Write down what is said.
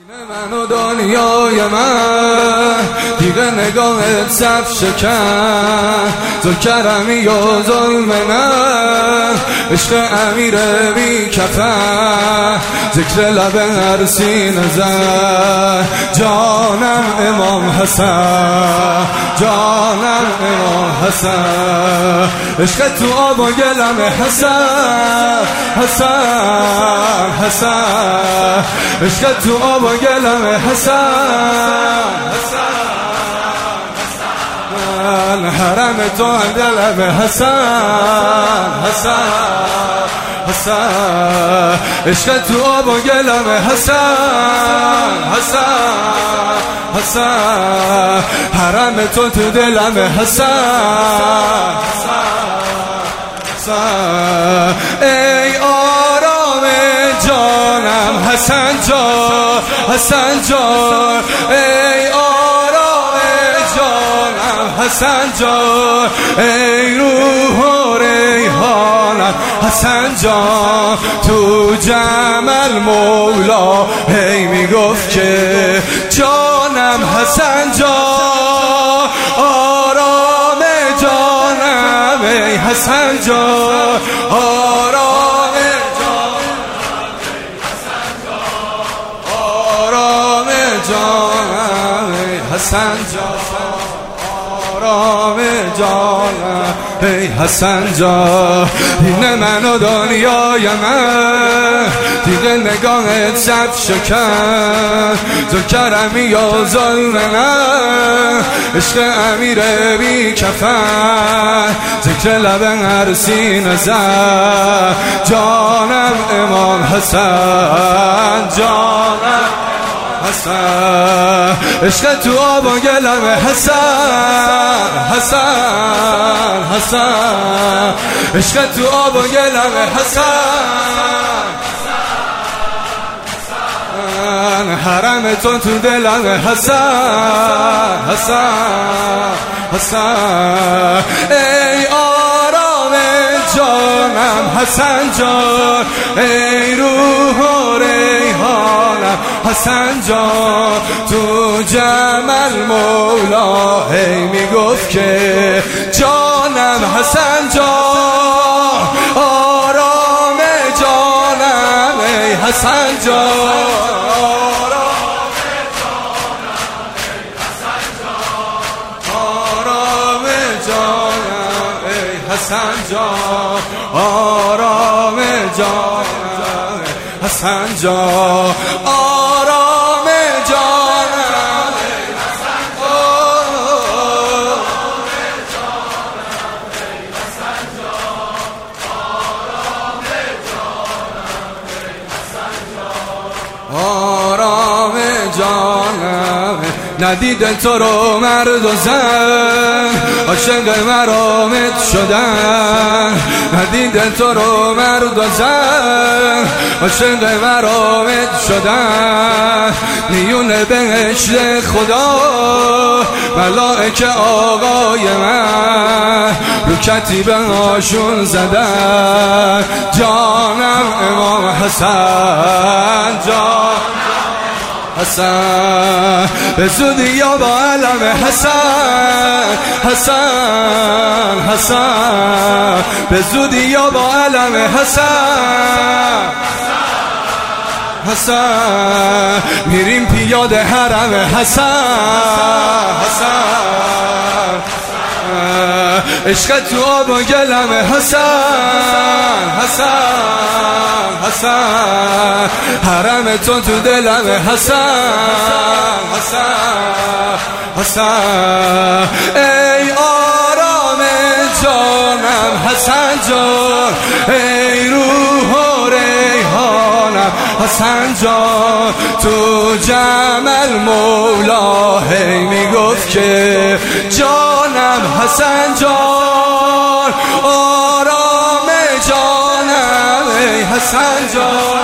من و دنیای من دیگه نگاهت صف شکن ذل کرمی و ظلم من عشق امیر بی کفن ذکر لب هر سینه زن جانم امام حسن جانم امام حسن عشق تو آب و گلم حسن حسن حسن عشق تو آب و گلم حسن حسن حرم تو دلم حسن حسن حسن عشق تو آب و گلم حسن حسن حسن حرم تو دلم حسن حسن ای آرام جانم حسن جان حسن جان ای آرام جانم حسن جان ای روح و ریحانم حسن جان تو جمل مولا هی میگفت که جانم حسن جان آرام جانم ای حسن جان آرام جانم ای حسن جان آرام جانم ای حسن جان آرام جانم ای حسن جان این من و دنیای من دیگه نگاهت صف شکن ذل کرمی و ظلم من عشق امیر بی کفن ذکر لب هر سینه زن جانم امام حسن جانم حسن عشق تو آب و گلم حسن حسن حسن عشق تو آب و گلم حسن حرم تو دلم حسن حسن حسن ای آرام جانم حسن جان ای روح و ریحانم حسن جان تو جمل مولا هی میگفت که جانم حسن جان آرام جانم ای حسن جان حسن جان آرام جانم حسن جان آرام جانم حسن جان آرام جانم ندیدن تو رو مرد و زن عاشق مرامت شدن ندیدن تو رو مرد و زن عاشق مرامت شدن میون بهشت خدا ملائکه آقای من رو کتیبه هاشون زدن جانم امام حسن جان حسن به زودی یا با علم حسن حسن حسن به زودی یا با علم حسن حسن میریم پیاده حرم حسن حسن عشق تو آب و گلم حسن حسن حسن حرم تو دلم حسن حسن حسن ای آرام جانم حسن جان ای روح و ریحانم حسن جان تو جمل مولا هی میگفت که جانم حسن جان آرام جانم ای حسن جان